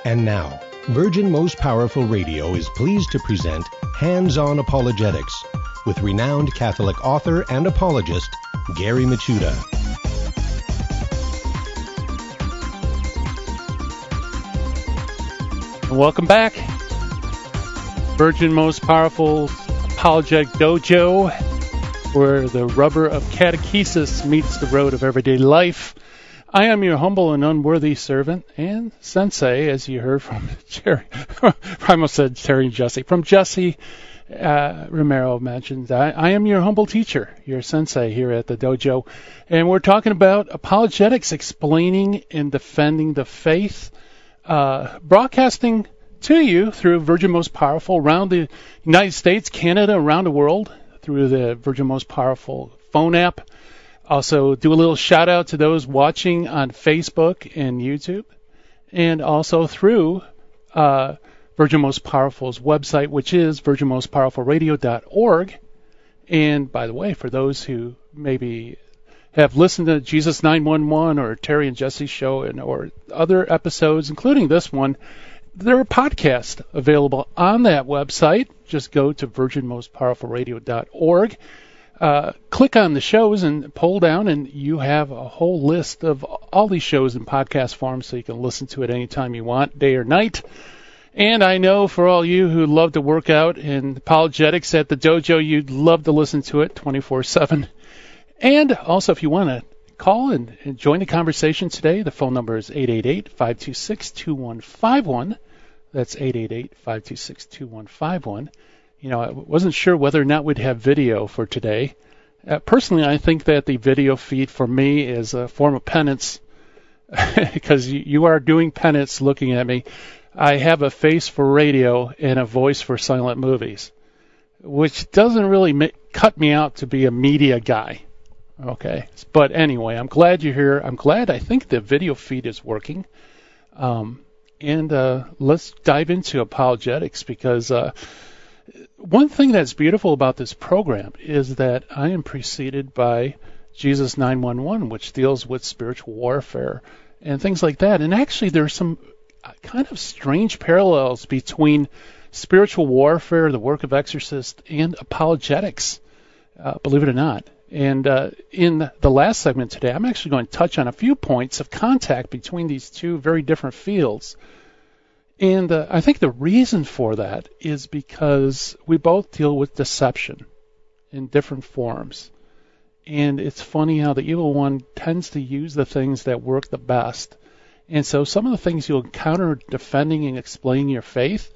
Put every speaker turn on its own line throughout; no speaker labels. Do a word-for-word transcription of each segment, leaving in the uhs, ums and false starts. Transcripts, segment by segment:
And now, Virgin Most Powerful Radio is pleased to present Hands-On Apologetics with renowned Catholic author and apologist, Gary Michuta.
Welcome back. Virgin Most Powerful Apologetic Dojo, where the rubber of catechesis meets the road of everyday life. I am your humble and unworthy servant and sensei, as you heard from Jerry. I almost said Terry and Jesse. From Jesse uh, Romero mentioned, I, I am your humble teacher, your sensei here at the dojo. And we're talking about apologetics, explaining and defending the faith, uh, broadcasting to you through Virgin Most Powerful around the United States, Canada, around the world, through the Virgin Most Powerful phone app. Also, do a little shout out to those watching on Facebook and YouTube, and also through uh, Virgin Most Powerful's website, which is virgin most powerful radio dot org. And by the way, for those who maybe have listened to Jesus nine one one or Terry and Jesse's show and or other episodes, including this one, there are podcasts available on that website. Just go to virgin most powerful radio dot org. Uh, click on the shows and pull down, and you have a whole list of all these shows in podcast form, so you can listen to it anytime you want, day or night. And I know for all you who love to work out in apologetics at the dojo, you'd love to listen to it twenty-four seven. And also, if you want to call and, and join the conversation today, the phone number is eight eight eight, five two six, two one five one. That's eight eight eight, five two six, two one five one. You know, I wasn't sure whether or not we'd have video for today. Uh, personally, I think that the video feed for me is a form of penance because you, you are doing penance looking at me. I have a face for radio and a voice for silent movies, which doesn't really ma- cut me out to be a media guy. Okay. But anyway, I'm glad you're here. I'm glad I think the video feed is working. Um, and uh, let's dive into apologetics because... Uh, One thing that's beautiful about this program is that I am preceded by Jesus nine one one, which deals with spiritual warfare and things like that. And actually, there's some kind of strange parallels between spiritual warfare, the work of exorcists, and apologetics, uh, believe it or not. And uh, in the last segment today, I'm actually going to touch on a few points of contact between these two very different fields. And uh, I think the reason for that is because we both deal with deception in different forms. And it's funny how the evil one tends to use the things that work the best. And so some of the things you'll encounter defending and explaining your faith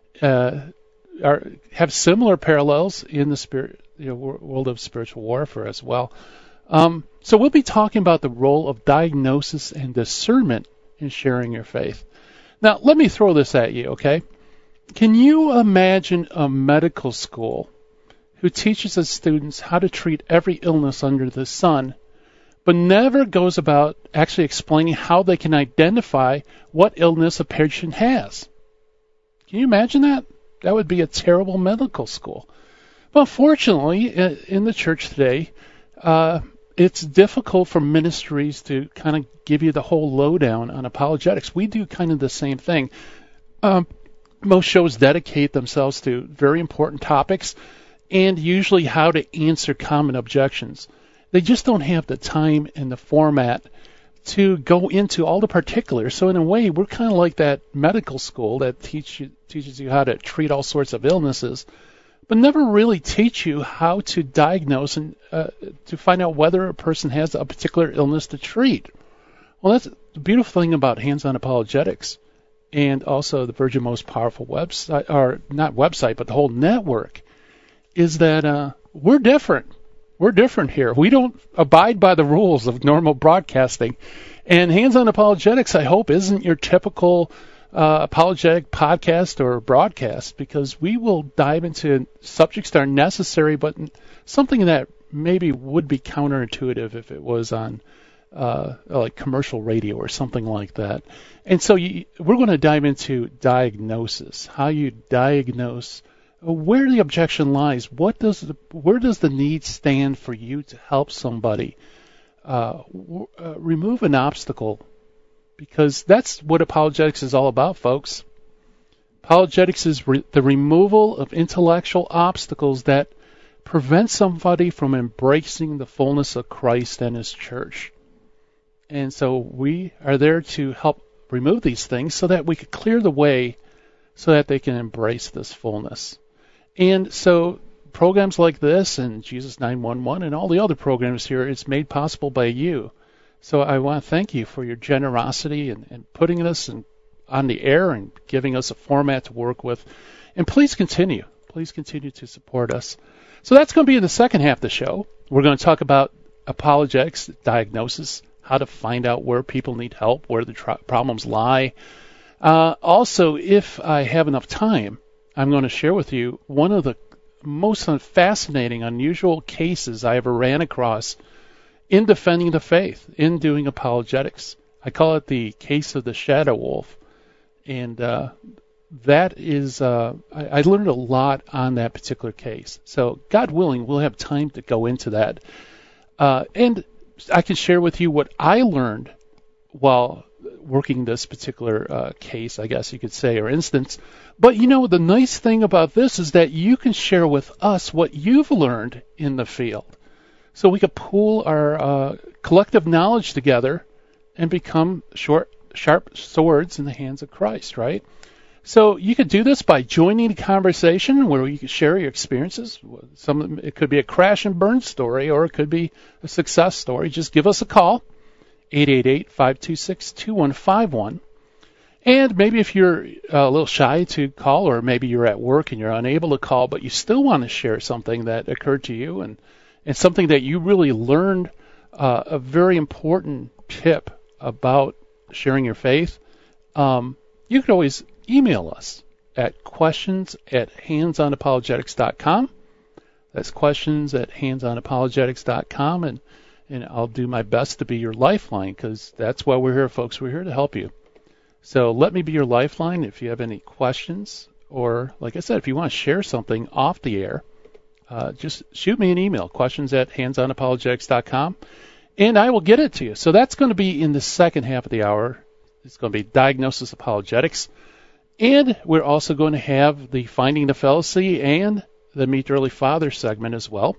uh, are have similar parallels in the spirit, you know, world of spiritual warfare as well. Um, so we'll be talking about the role of diagnosis and discernment in sharing your faith. Now, let me throw this at you, okay? Can you imagine a medical school who teaches its students how to treat every illness under the sun, but never goes about actually explaining how they can identify what illness a patient has? Can you imagine that? That would be a terrible medical school. Well, fortunately, in the church today, uh, it's difficult for ministries to kind of give you the whole lowdown on apologetics. We do kind of the same thing. Um, most shows dedicate themselves to very important topics and usually how to answer common objections. They just don't have the time and the format to go into all the particulars. So in a way, we're kind of like that medical school that teach you, teaches you how to treat all sorts of illnesses, but never really teach you how to diagnose and uh, to find out whether a person has a particular illness to treat. Well, that's the beautiful thing about Hands-On Apologetics and also the Virgin Most Powerful website, or not website, but the whole network, is that uh, we're different. We're different here. We don't abide by the rules of normal broadcasting. And Hands-On Apologetics, I hope, isn't your typical Uh, apologetic podcast or broadcast, because we will dive into subjects that are necessary, but something that maybe would be counterintuitive if it was on uh, like commercial radio or something like that. And so you, we're going to dive into diagnosis, how you diagnose where the objection lies. What does the, where does the need stand for you to help somebody uh, w- uh, remove an obstacle because that's what apologetics is all about, folks. Apologetics is re- the removal of intellectual obstacles that prevent somebody from embracing the fullness of Christ and His church. And so we are there to help remove these things so that we could clear the way so that they can embrace this fullness. And so programs like this and Jesus nine one one and all the other programs here, it's made possible by you. So I want to thank you for your generosity and, and putting this in, on the air and giving us a format to work with. And please continue. Please continue to support us. So that's going to be in the second half of the show. We're going to talk about apologetics, diagnosis, how to find out where people need help, where the tr- problems lie. Uh, also, if I have enough time, I'm going to share with you one of the most fascinating, unusual cases I ever ran across in defending the faith, in doing apologetics. I call it the case of the shadow wolf. And uh, that is, uh, I, I learned a lot on that particular case. So God willing, we'll have time to go into that. Uh, and I can share with you what I learned while working this particular uh, case, I guess you could say, or instance. But, you know, the nice thing about this is that you can share with us what you've learned in the field. So we could pool our uh, collective knowledge together and become short, sharp swords in the hands of Christ, right? So you could do this by joining the conversation where you can share your experiences. Some, it could be a crash and burn story, or it could be a success story. Just give us a call, eight eight eight, five two six, two one five one. And maybe if you're a little shy to call, or maybe you're at work and you're unable to call, but you still want to share something that occurred to you and, and something that you really learned, uh, a very important tip about sharing your faith, um, you could always email us at questions at hands on apologetics dot com. That's questions at hands on apologetics dot com, and, and I'll do my best to be your lifeline, because that's why we're here, folks. We're here to help you. So let me be your lifeline if you have any questions, or, like I said, if you want to share something off the air, uh, just shoot me an email, questions at hands on apologetics dot com, and I will get it to you. So that's going to be in the second half of the hour. It's going to be Diagnosis Apologetics. And we're also going to have the Finding the Fallacy and the Meet the Early Father segment as well,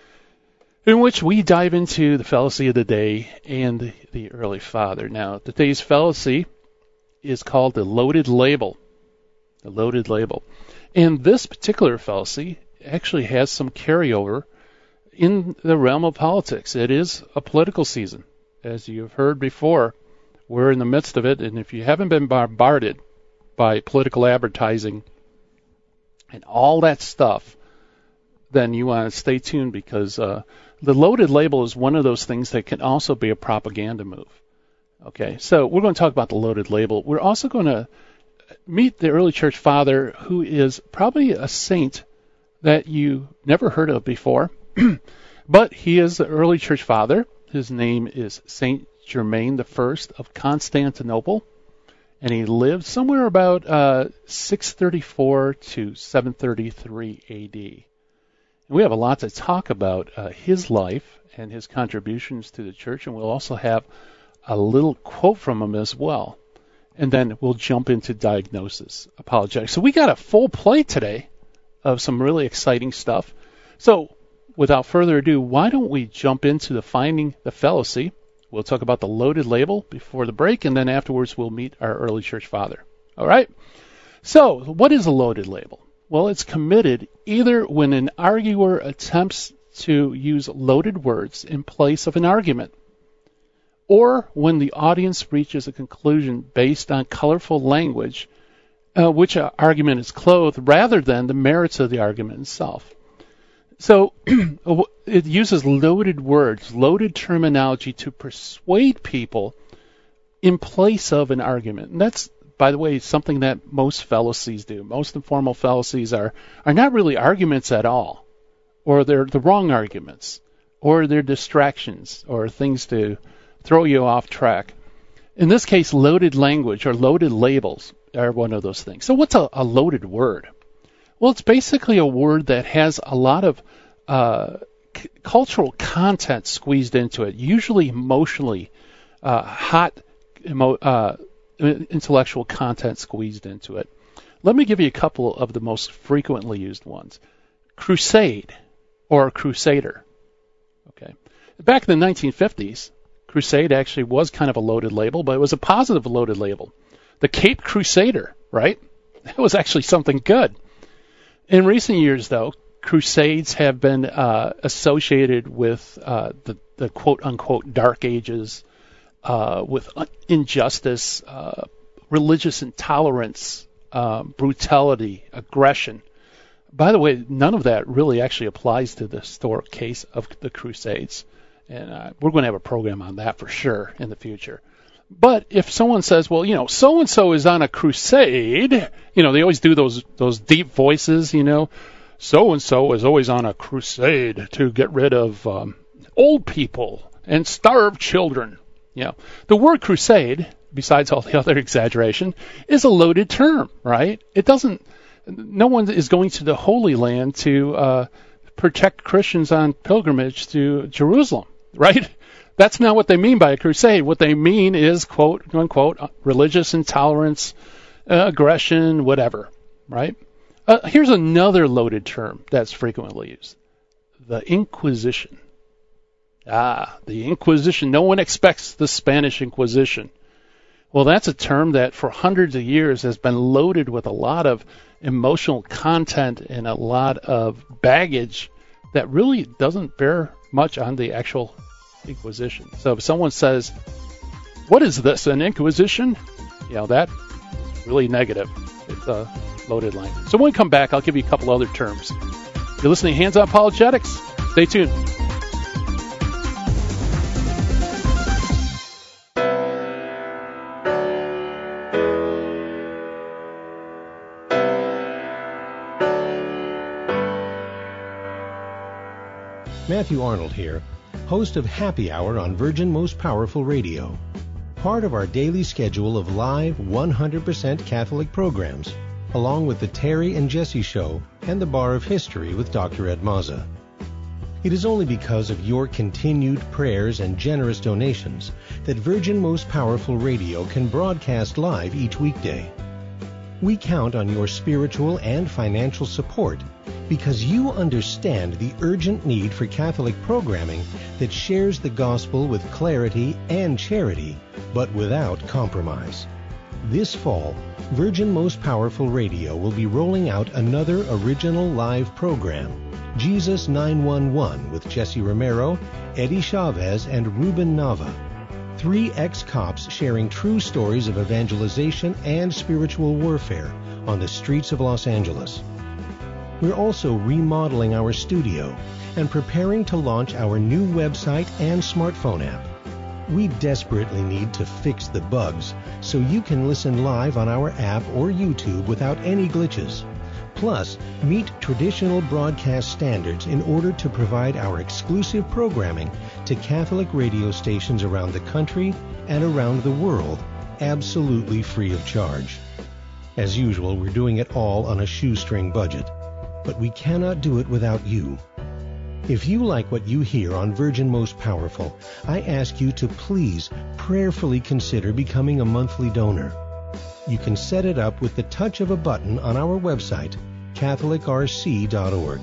in which we dive into the fallacy of the day and the, the early father. Now, today's fallacy is called the loaded label. The loaded label. And this particular fallacy actually has some carryover in the realm of politics. It is a political season. As you've heard before, we're in the midst of it, and if you haven't been bombarded by political advertising and all that stuff, then you want to stay tuned, because uh, the loaded label is one of those things that can also be a propaganda move. Okay, so we're going to talk about the loaded label. We're also going to meet the early church father, who is probably a saint that you never heard of before, but he is the early church father. His name is Saint Germain the First of Constantinople, and he lived somewhere about uh, six thirty-four to seven thirty-three A D. And we have a lot to talk about uh, his life and his contributions to the church, and we'll also have a little quote from him as well. And then we'll jump into diagnosis, apologetics. So we got a full plate today of some really exciting stuff. So without further ado, why don't we jump into the Finding the Fallacy? We'll talk about the loaded label before the break, and then afterwards we'll meet our early church father. All right? So what is a loaded label? Well, it's committed either when an arguer attempts to use loaded words in place of an argument, or when the audience reaches a conclusion based on colorful language, uh, which uh, argument is clothed, rather than the merits of the argument itself. So it uses loaded words, loaded terminology to persuade people in place of an argument. And that's, by the way, something that most fallacies do. Most informal fallacies are, are not really arguments at all, or they're the wrong arguments, or they're distractions, or things to throw you off track. In this case, loaded language or loaded labels are one of those things. So what's a, a loaded word? Well, it's basically a word that has a lot of uh, c- cultural content squeezed into it, usually emotionally uh, hot emo, uh, intellectual content squeezed into it. Let me give you a couple of the most frequently used ones. Crusade or crusader. Okay. Back in the nineteen fifties, crusade actually was kind of a loaded label, but it was a positive loaded label. The Cape Crusader, right? That was actually something good. In recent years, though, crusades have been uh, associated with uh, the, the quote-unquote dark ages, uh, with injustice, uh, religious intolerance, uh, brutality, aggression. By the way, none of that really actually applies to the historic case of the Crusades. And uh, we're going to have a program on that for sure in the future. But if someone says, well, you know, so-and-so is on a crusade, you know, they always do those those deep voices, you know, so-and-so is always on a crusade to get rid of um, old people and starved children. You know, the word crusade, besides all the other exaggeration, is a loaded term, right? It doesn't, no one is going to the Holy Land to uh, protect Christians on pilgrimage to Jerusalem, right? That's not what they mean by a crusade. What they mean is, quote, unquote, religious intolerance, uh, aggression, whatever, right? Uh, here's another loaded term that's frequently used. The Inquisition. Ah, the Inquisition. No one expects the Spanish Inquisition. Well, that's a term that for hundreds of years has been loaded with a lot of emotional content and a lot of baggage that really doesn't bear much on the actual Inquisition. So if someone says, what is this, an Inquisition? You know, that's really negative. It's a loaded language. So when we come back, I'll give you a couple other terms. You're listening to Hands On Apologetics. Stay tuned.
Matthew Arnold here, host of Happy Hour on Virgin Most Powerful Radio. Part of our daily schedule of live one hundred percent Catholic programs, along with the Terry and Jesse Show and the Bar of History with Doctor Ed Mazza. It is only because of your continued prayers and generous donations that Virgin Most Powerful Radio can broadcast live each weekday. We count on your spiritual and financial support because you understand the urgent need for Catholic programming that shares the gospel with clarity and charity, but without compromise. This fall, Virgin Most Powerful Radio will be rolling out another original live program, Jesus nine one one, with Jesse Romero, Eddie Chavez, and Ruben Nava. Three ex-cops sharing true stories of evangelization and spiritual warfare on the streets of Los Angeles. We're also remodeling our studio and preparing to launch our new website and smartphone app. We desperately need to fix the bugs so you can listen live on our app or YouTube without any glitches. Plus, meet traditional broadcast standards in order to provide our exclusive programming to Catholic radio stations around the country and around the world, absolutely free of charge. As usual, we're doing it all on a shoestring budget, but we cannot do it without you. If you like what you hear on Virgin Most Powerful, I ask you to please prayerfully consider becoming a monthly donor. You can set it up with the touch of a button on our website, Catholic R C dot org.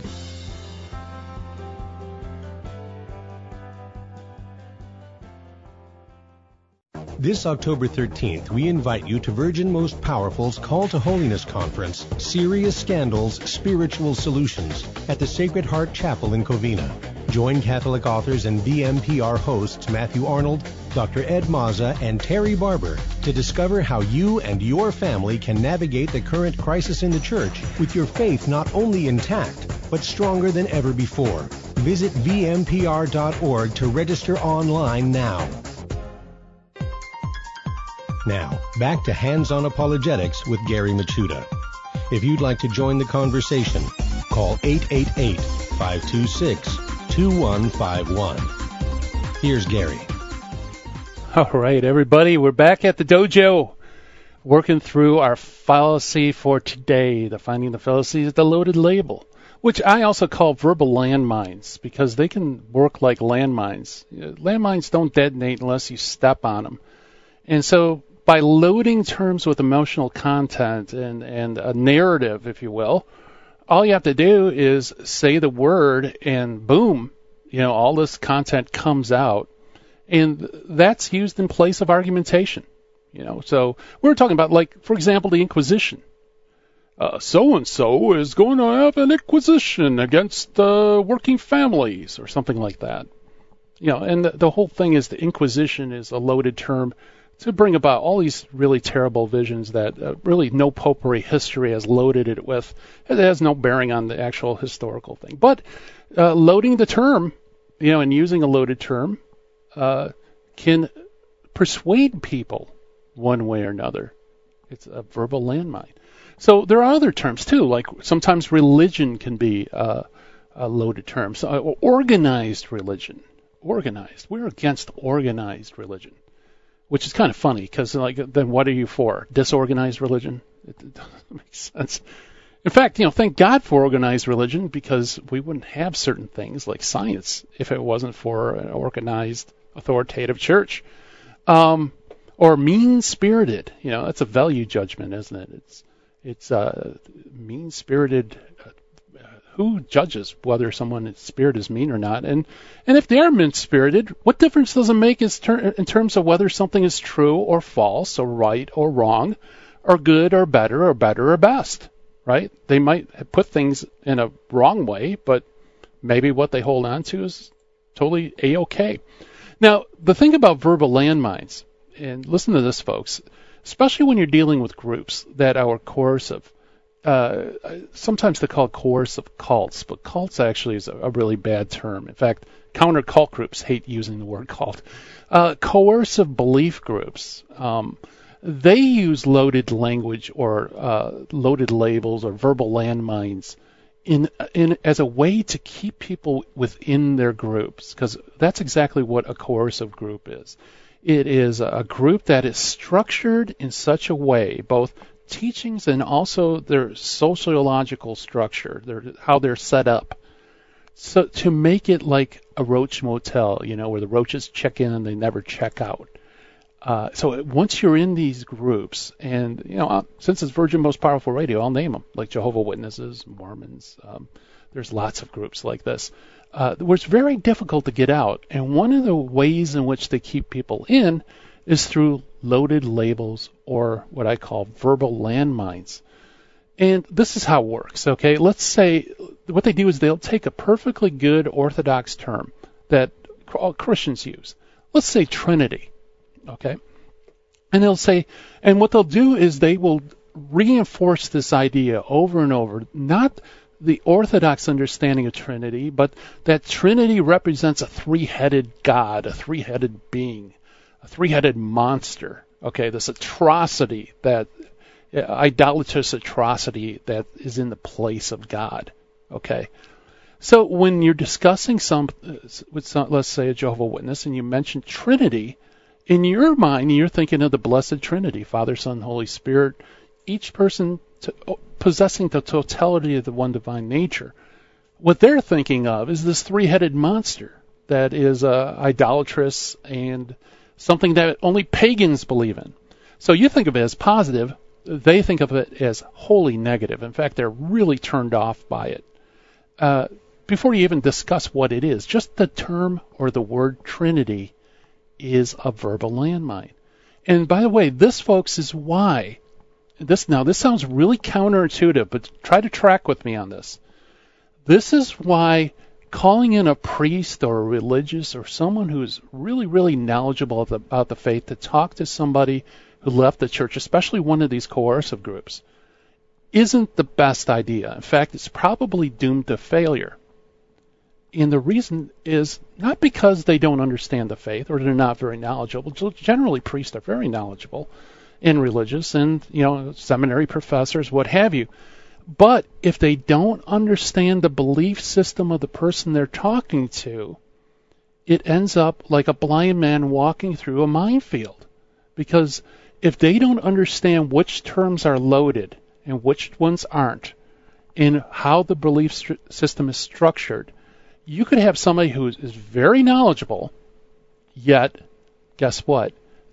This October thirteenth, we invite you to Virgin Most Powerful's Call to Holiness Conference, Serious Scandals, Spiritual Solutions, at the Sacred Heart Chapel in Covina. Join Catholic authors and V M P R hosts Matthew Arnold, Doctor Ed Mazza, and Terry Barber to discover how you and your family can navigate the current crisis in the Church with your faith not only intact, but stronger than ever before. Visit V M P R dot org to register online now. Now, back to Hands On Apologetics with Gary Machuda. If you'd like to join the conversation, call eight eight eight, five two six, two one five one. Here's Gary.
All right, everybody, we're back at the dojo working through our fallacy for today. The Finding the Fallacy is the loaded label, which I also call verbal landmines because they can work like landmines. Landmines don't detonate unless you step on them. And so by loading terms with emotional content and, and a narrative, if you will, all you have to do is say the word and boom, you know, all this content comes out. And that's used in place of argumentation. You know, so we were talking about, like, for example, the Inquisition. Uh, so-and-so is going to have an inquisition against uh, working families or something like that. You know, and the, the whole thing is the Inquisition is a loaded term to bring about all these really terrible visions that uh, really no popery history has loaded it with. It has no bearing on the actual historical thing. But uh, loading the term, you know, and using a loaded term uh, can persuade people one way or another. It's a verbal landmine. So there are other terms, too, like sometimes religion can be uh, a loaded term. So, uh, organized religion. Organized. We're against organized religion, which is kind of funny because, like, then what are you for? Disorganized religion? It, it doesn't make sense. In fact, you know, thank God for organized religion because we wouldn't have certain things like science if it wasn't for an organized, authoritative church. Um, or mean-spirited. You know, that's a value judgment, isn't it? It's It's uh, mean-spirited. Uh, who judges whether someone's spirit is mean or not? And and if they are mean-spirited, what difference does it make is ter- in terms of whether something is true or false or right or wrong or good or better or better or best, right? They might put things in a wrong way, but maybe what they hold on to is totally A-okay. Now, the thing about verbal landmines, and listen to this, folks, especially when you're dealing with groups that are coercive. Uh, sometimes they're called coercive cults, but cults actually is a, a really bad term. In fact, counter-cult groups hate using the word cult. Uh, coercive belief groups, um, they use loaded language or uh, loaded labels or verbal landmines in in as a way to keep people within their groups, because that's exactly what a coercive group is. It is a group that is structured in such a way, both teachings and also their sociological structure, their, how they're set up, so to make it like a roach motel, you know, where the roaches check in and they never check out. Uh, so once you're in these groups, and, you know, since it's Virgin Most Powerful Radio, I'll name them, like Jehovah's Witnesses, Mormons, um, there's lots of groups like this. Uh, where it's very difficult to get out. And one of the ways in which they keep people in is through loaded labels or what I call verbal landmines. And this is how it works, okay? Let's say what they do is they'll take a perfectly good Orthodox term that all Christians use. Let's say Trinity, okay? And they'll say, and what they'll do is they will reinforce this idea over and over, not the Orthodox understanding of Trinity, but that Trinity represents a three-headed God, a three-headed being, a three-headed monster. Okay, this atrocity, that uh, idolatrous atrocity that is in the place of God. Okay, so when you're discussing some, uh, with some, let's say a Jehovah's Witness, and you mention Trinity, in your mind you're thinking of the Blessed Trinity, Father, Son, Holy Spirit, each person to, possessing the totality of the one divine nature. What they're thinking of is this three-headed monster that is uh, idolatrous and something that only pagans believe in. So you think of it as positive, they think of it as wholly negative. In fact, they're really turned off by it. Uh, before you even discuss what it is, just the term or the word Trinity is a verbal landmine. And by the way, this, folks, is why This now, this sounds really counterintuitive, but try to track with me on this. This is why calling in a priest or a religious or someone who's really, really knowledgeable about the faith to talk to somebody who left the church, especially one of these coercive groups, isn't the best idea. In fact, it's probably doomed to failure. And the reason is not because they don't understand the faith or they're not very knowledgeable. Generally, priests are very knowledgeable and religious and, you know, seminary professors, what have you. But if they don't understand the belief system of the person they're talking to, it ends up like a blind man walking through a minefield. Because if they don't understand which terms are loaded and which ones aren't, and how the belief st- system is structured, you could have somebody who is very knowledgeable, yet, guess what?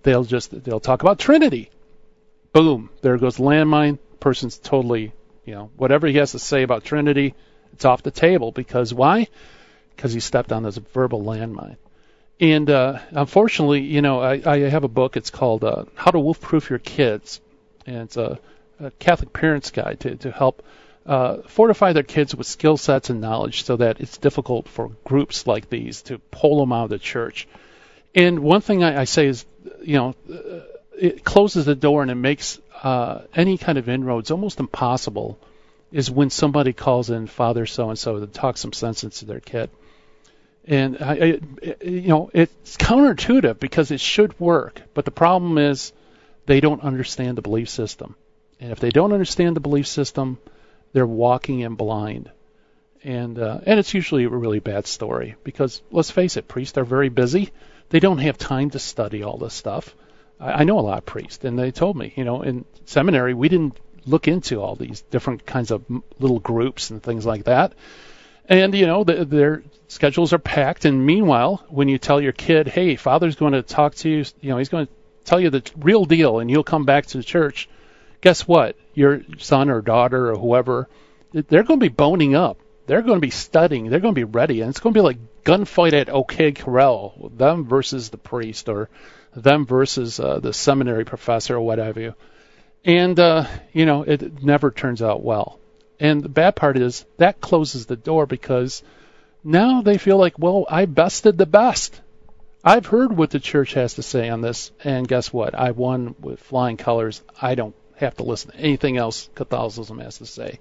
they'll just they'll talk about Trinity. Boom, there goes the landmine. Person's totally, you know, whatever he has to say about Trinity, it's off the table. Because why? Because he stepped on this verbal landmine. And uh, unfortunately, you know, I, I have a book. It's called uh, How to Wolf-Proof Your Kids. And it's a, a Catholic Parents Guide to, to help uh, fortify their kids with skill sets and knowledge so that it's difficult for groups like these to pull them out of the church. And one thing I, I say is, you know, it closes the door and it makes uh, any kind of inroads almost impossible is when somebody calls in Father so-and-so to talk some sense into their kid. And, I, I, you know, it's counterintuitive because it should work. But the problem is they don't understand the belief system. And if they don't understand the belief system, they're walking in blind. And uh, and it's usually a really bad story because, let's face it, priests are very busy. They don't have time to study all this stuff. I, I know a lot of priests, and they told me, you know, in seminary, we didn't look into all these different kinds of little groups and things like that. And, you know, the, their schedules are packed. And meanwhile, when you tell your kid, hey, Father's going to talk to you, you know, he's going to tell you the real deal and you'll come back to the church, guess what? Your son or daughter or whoever, they're going to be boning up. They're going to be studying. They're going to be ready. And it's going to be like gunfight at OK Corral, them versus the priest or them versus uh, the seminary professor or whatever. And, uh, you know, it never turns out well. And the bad part is that closes the door because now they feel like, well, I bested the best. I've heard what the church has to say on this, and guess what? I won with flying colors. I don't have to listen to anything else Catholicism has to say.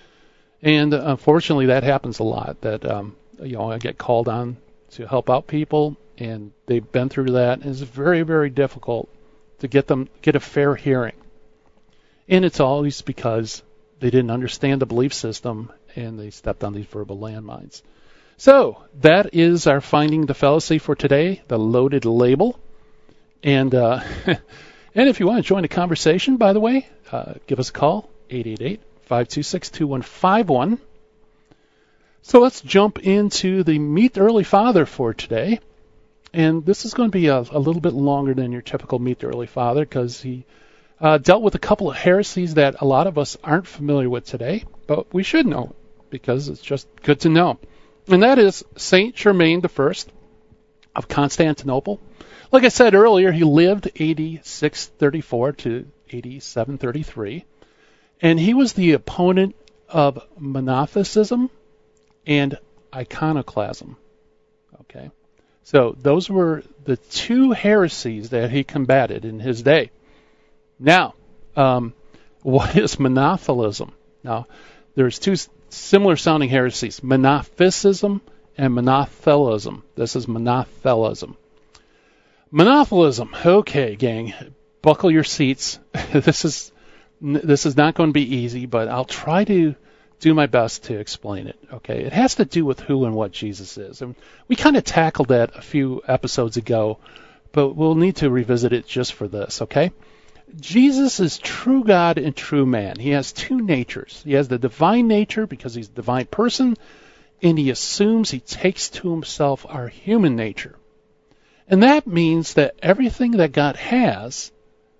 And uh, unfortunately, that happens a lot, that, um, you know, I get called on to help out people, and they've been through that, and it's very, very difficult to get them get a fair hearing. And it's always because they didn't understand the belief system, and they stepped on these verbal landmines. So that is our Finding the Fallacy for today, the loaded label. And uh, and if you want to join the conversation, by the way, uh, give us a call, eight eight eight, five two six, two one five one. So let's jump into the Meet the Early Father for today. And this is going to be a, a little bit longer than your typical Meet the Early Father because he Uh, dealt with a couple of heresies that a lot of us aren't familiar with today, but we should know because it's just good to know. And that is Saint Germain the First of Constantinople. Like I said earlier, he lived A D six thirty-four to A D seven thirty-three, and he was the opponent of monotheism and iconoclasm. Okay, so those were the two heresies that he combated in his day. Now, um, what is monotheism? Now, there's two similar-sounding heresies, monophysitism and monothelism. This is monothelism. Monothelism. Okay, gang, buckle your seats. this is this is not going to be easy, but I'll try to do my best to explain it. Okay, it has to do with who and what Jesus is, and we kind of tackled that a few episodes ago, but we'll need to revisit it just for this. Okay. Jesus is true God and true man. He has two natures. He has the divine nature because he's a divine person, and he assumes he takes to himself our human nature. And that means that everything that God has,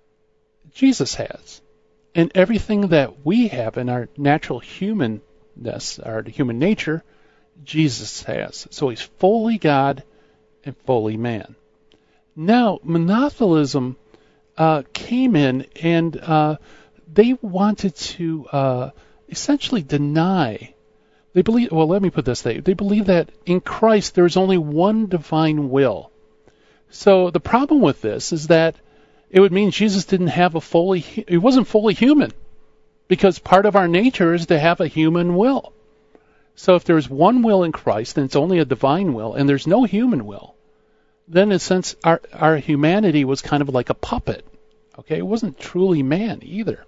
Jesus has. And everything that we have in our natural humanness, our human nature, Jesus has. So he's fully God and fully man. Now, monotheism Uh, came in and uh, they wanted to uh, essentially deny. They believe. Well, let me put this way. They believe that in Christ there is only one divine will. So the problem with this is that it would mean Jesus didn't have a fully. He wasn't fully human, because part of our nature is to have a human will. So if there's one will in Christ and it's only a divine will, and there's no human will, then in a sense, our, our humanity was kind of like a puppet. Okay, it wasn't truly man either.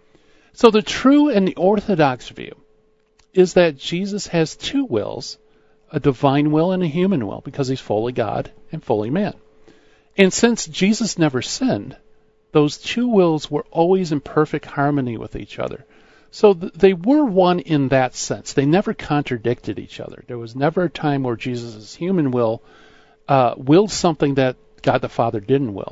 So the true and the orthodox view is that Jesus has two wills, a divine will and a human will, because he's fully God and fully man. And since Jesus never sinned, those two wills were always in perfect harmony with each other. So th- they were one in that sense. They never contradicted each other. There was never a time where Jesus' human will uh, willed something that God the Father didn't will.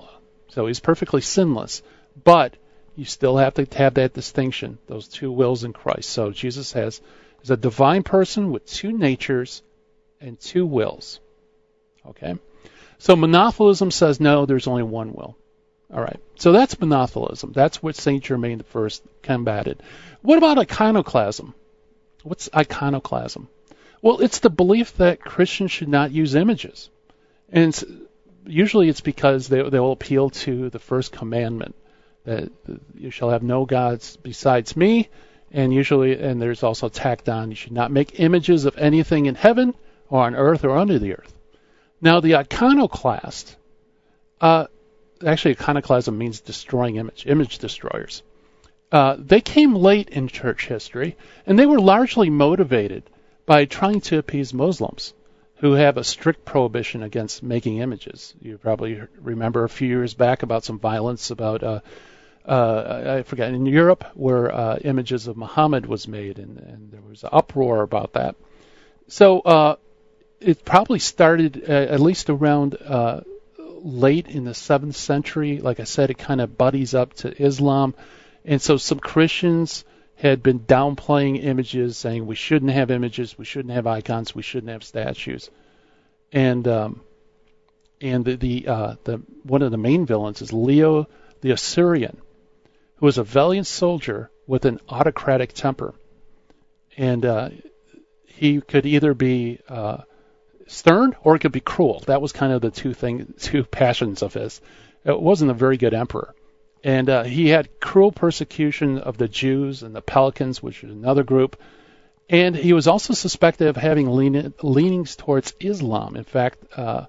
So he's perfectly sinless. But you still have to have that distinction, those two wills in Christ. So Jesus has is a divine person with two natures and two wills. Okay? So monothelism says, no, there's only one will. All right. So that's monothelism. That's what Saint Germain the First combated. What about iconoclasm? What's iconoclasm? Well, it's the belief that Christians should not use images. And it's, usually it's because they, they will appeal to the first commandment, that you shall have no gods besides me. And usually, and there's also tacked on, you should not make images of anything in heaven or on earth or under the earth. Now, the iconoclast, uh, actually iconoclasm means destroying image, image destroyers. Uh, they came late in church history, and they were largely motivated by trying to appease Muslims, who have a strict prohibition against making images. You probably remember a few years back about some violence about, uh, uh, I forget, in Europe, where uh, images of Muhammad was made, and, and there was an uproar about that. So uh, it probably started uh, at least around uh, late in the seventh century. Like I said, it kind of buddies up to Islam. And so some Christians had been downplaying images, saying we shouldn't have images, we shouldn't have icons, we shouldn't have statues. And um, and the the, uh, the one of the main villains is Leo the Assyrian, who was a valiant soldier with an autocratic temper. And uh, he could either be uh, stern or it could be cruel. That was kind of the two thing, two passions of his. It wasn't a very good emperor. And uh, he had cruel persecution of the Jews and the Pelicans, which is another group. And he was also suspected of having lean- leanings towards Islam. In fact, uh,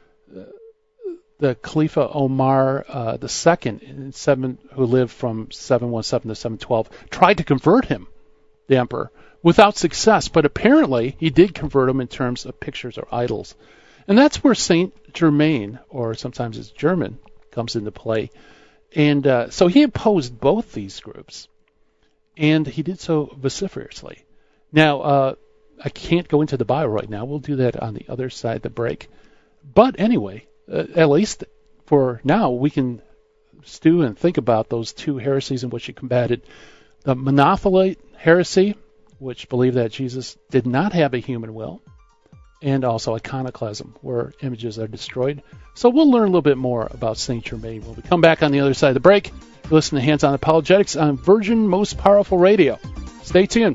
the Khalifa Omar uh, the Second, in seven, who lived from seven seventeen to seven twelve, tried to convert him, the emperor, without success. But apparently he did convert him in terms of pictures or idols. And that's where Saint Germain, or sometimes it's German, comes into play. And uh, so he opposed both these groups, and he did so vociferously. Now, uh, I can't go into the Bible right now. We'll do that on the other side of the break. But anyway, uh, at least for now, we can stew and think about those two heresies in which he combated. The Monothelite heresy, which believed that Jesus did not have a human will, and also iconoclasm, where images are destroyed. So we'll learn a little bit more about Saint Germain when we come back on the other side of the break. You listen to Hands On Apologetics on Virgin Most Powerful Radio. Stay tuned.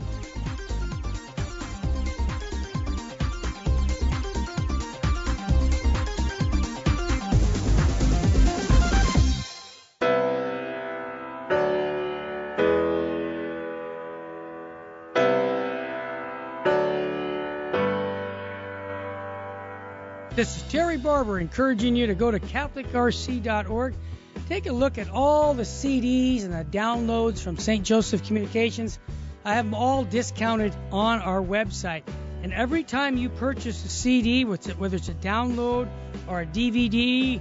This is Terry Barber encouraging you to go to Catholic R C dot org. Take a look at all the C Ds and the downloads from Saint Joseph Communications. I have them all discounted on our website. And every time you purchase a C D, whether it's a download or a D V D,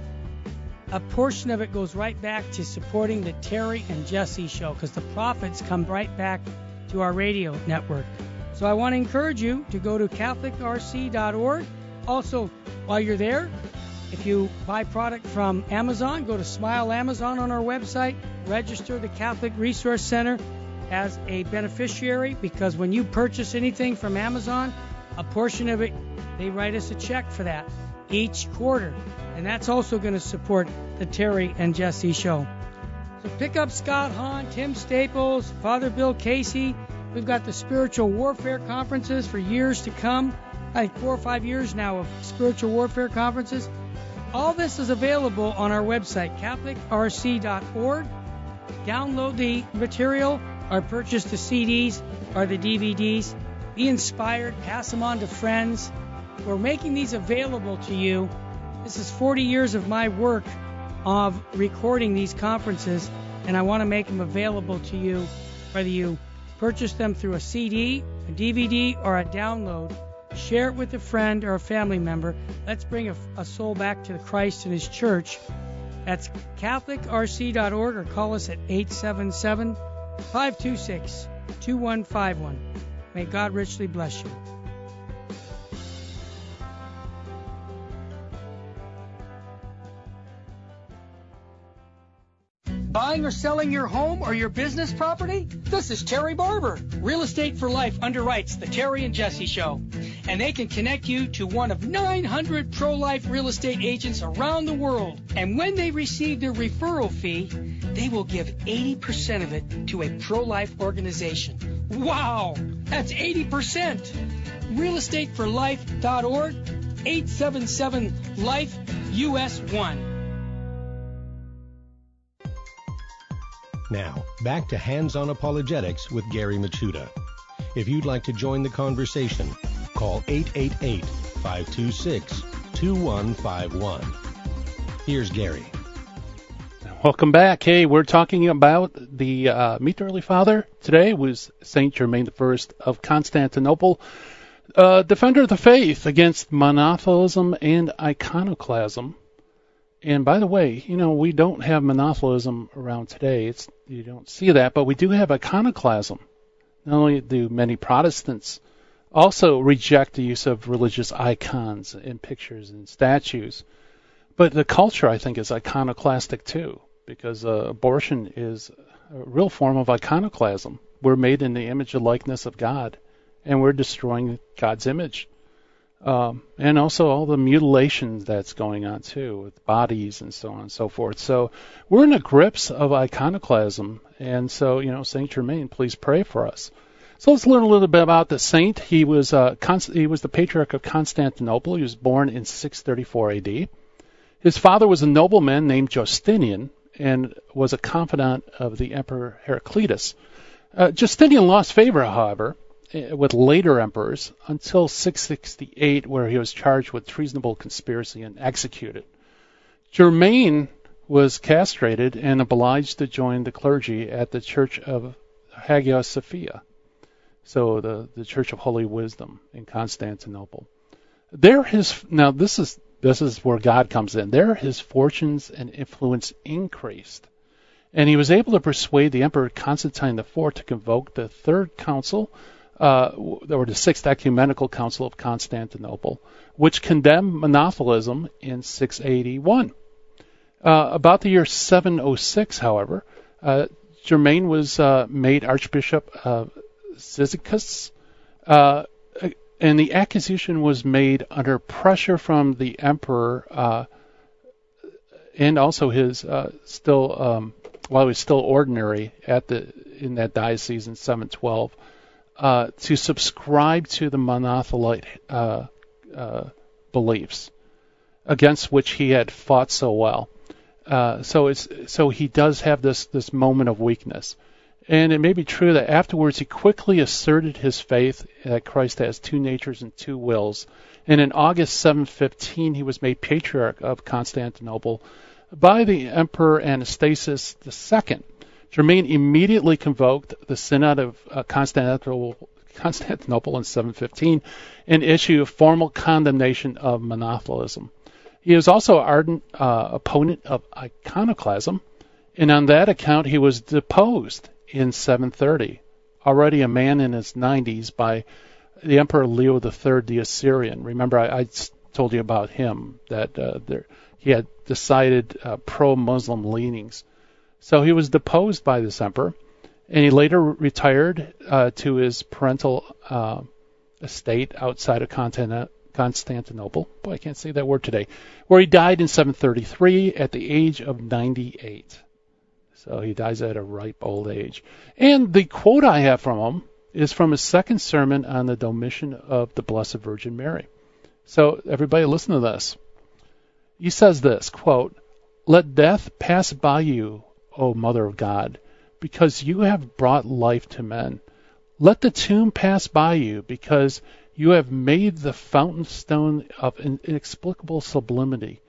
a portion of it goes right back to supporting the Terry and Jesse show, because the profits come right back to our radio network. So I want to encourage you to go to Catholic R C dot org. Also, while you're there, if you buy product from Amazon, go to Smile Amazon on our website, register the Catholic Resource Center as a beneficiary, because when you purchase anything from Amazon, a portion of it, they write us a check for that each quarter. And that's also going to support the Terry and Jesse show. So pick up Scott Hahn, Tim Staples, Father Bill Casey. We've got the spiritual warfare conferences for years to come. Like four or five years now of spiritual warfare conferences. All this is available on our website, Catholic R C dot org. Download the material or purchase the C Ds or the D V Ds. Be inspired. Pass them on to friends. We're making these available to you. This is forty years of my work of recording these conferences, and I want to make them available to you, whether you purchase them through a C D, a D V D, or a download. Share it with a friend or a family member. Let's bring a, a soul back to Christ and His church. That's Catholic R C dot org, or call us at eight seven seven, five two six, two one five one. May God richly bless you. Buying or selling your home or your business property? This is Terry Barber. Real Estate for Life underwrites the Terry and Jesse Show. And they can connect you to one of nine hundred pro-life real estate agents around the world. And when they receive their referral fee, they will give eighty percent of it to a pro-life organization. Wow! That's eighty percent! real estate for life dot org, eight seven seven life U S one.
Now, back to Hands-On Apologetics with Gary Michuta. If you'd like to join the conversation, call eight eight eight, five two six, two one five one. Here's Gary.
Welcome back. Hey, we're talking about the uh, Meet the Early Father. Today was Saint Germain the First of Constantinople, uh, defender of the faith against monothelism and iconoclasm. And by the way, you know, we don't have monothelism around today. It's you don't see that, but we do have iconoclasm. Not only do many Protestants also reject the use of religious icons in pictures and statues, but the culture, I think, is iconoclastic too, because uh, abortion is a real form of iconoclasm. We're made in the image and likeness of God, and we're destroying God's image. Um, and also all the mutilation that's going on too, with bodies and so on and so forth. So we're in the grips of iconoclasm, and so, you know, Saint Germain, please pray for us. So let's learn a little bit about the saint. He was uh, Const- he was the Patriarch of Constantinople. He was born in six thirty-four A D. His father was a nobleman named Justinian and was a confidant of the Emperor Heraclius. Uh, Justinian lost favor, however, with later emperors until six sixty-eight, where he was charged with treasonable conspiracy and executed. Germain was castrated and obliged to join the clergy at the Church of Hagia Sophia, so the, the Church of Holy Wisdom in Constantinople. There his now this is this is where God comes in. There his fortunes and influence increased, and he was able to persuade the Emperor Constantine the Fourth to convoke the Third Council, uh, or the Sixth Ecumenical Council of Constantinople, which condemned monothelism in six eighty-one. Uh, about the year seven oh six, however, uh, Germain was uh, made Archbishop of Cyzicus, uh, and the accusation was made under pressure from the emperor uh, and also his uh, still, um, while he was still ordinary at the in that diocese in seven twelve, uh, to subscribe to the monothelite uh, uh, beliefs against which he had fought so well. Uh, so it's so he does have this this moment of weakness. And it may be true that afterwards he quickly asserted his faith that Christ has two natures and two wills. And in August seven fifteen, he was made Patriarch of Constantinople by the Emperor Anastasius the Second. Germain immediately convoked the Synod of uh, Constantinople, Constantinople in seven fifteen and issued a formal condemnation of monothelism. He was also an ardent uh, opponent of iconoclasm, and on that account he was deposed in seven thirty, already a man in his nineties, by the Emperor Leo the Third the Assyrian. Remember, I, I told you about him, that uh, there, he had decided uh, pro-Muslim leanings. So he was deposed by this emperor, and he later retired uh, to his parental uh, estate outside of Constantinople. Constantinople. Boy, I can't say that word today. Where he died in seven thirty-three at the age of ninety-eight. So he dies at a ripe old age. And the quote I have from him is from his second sermon on the Domitian of the Blessed Virgin Mary. So everybody listen to this. He says this, quote, "Let death pass by you, O Mother of God, because you have brought life to men. Let the tomb pass by you, because you have made the fountain stone of inexplicable sublimity.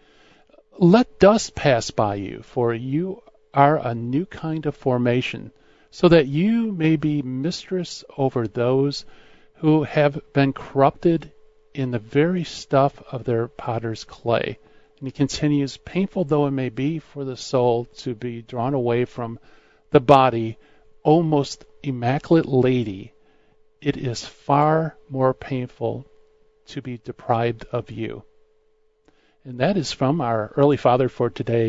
Let dust pass by you, for you are a new kind of formation, so that you may be mistress over those who have been corrupted in the very stuff of their potter's clay." And he continues, "Painful though it may be for the soul to be drawn away from the body, O most immaculate lady, it is far more painful to be deprived of you." And that is from our early father for today,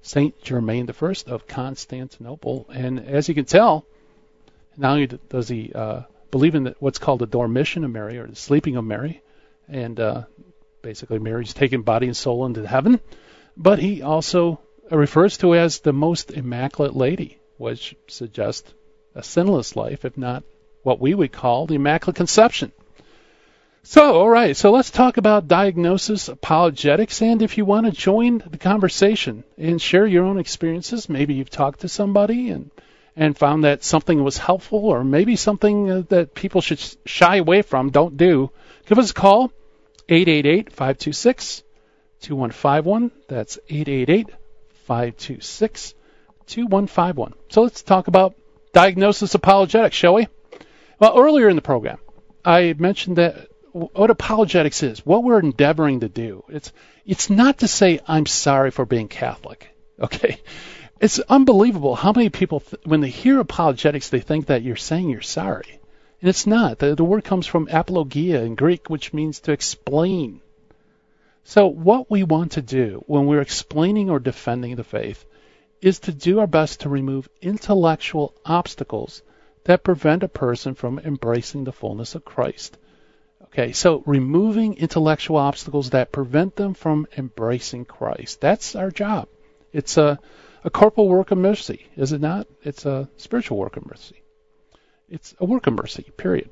Saint Germain the First of Constantinople. And as you can tell, not only does he uh, believe in the, what's called the Dormition of Mary, or the sleeping of Mary, and uh, basically Mary's taken body and soul into heaven, but he also refers to her as the most immaculate lady, which suggests a sinless life, if not what we would call the Immaculate Conception. So, all right, so let's talk about diagnosis apologetics, and if you want to join the conversation and share your own experiences, maybe you've talked to somebody and, and found that something was helpful, or maybe something uh, that people should shy away from, don't do, give us a call, eight eight eight, five two six, two one five one. That's eight eight eight, five two six, two one five one. So let's talk about diagnosis apologetics, shall we? Well, earlier in the program, I mentioned that what apologetics is, what we're endeavoring to do. It's it's not to say I'm sorry for being Catholic, okay? It's unbelievable how many people, th- when they hear apologetics, they think that you're saying you're sorry. And it's not. The, the word comes from apologia in Greek, which means to explain. So what we want to do when we're explaining or defending the faith is to do our best to remove intellectual obstacles that prevent a person from embracing the fullness of Christ. Okay, so removing intellectual obstacles that prevent them from embracing Christ. That's our job. It's a, a corporal work of mercy, is it not? It's a spiritual work of mercy. It's a work of mercy, period.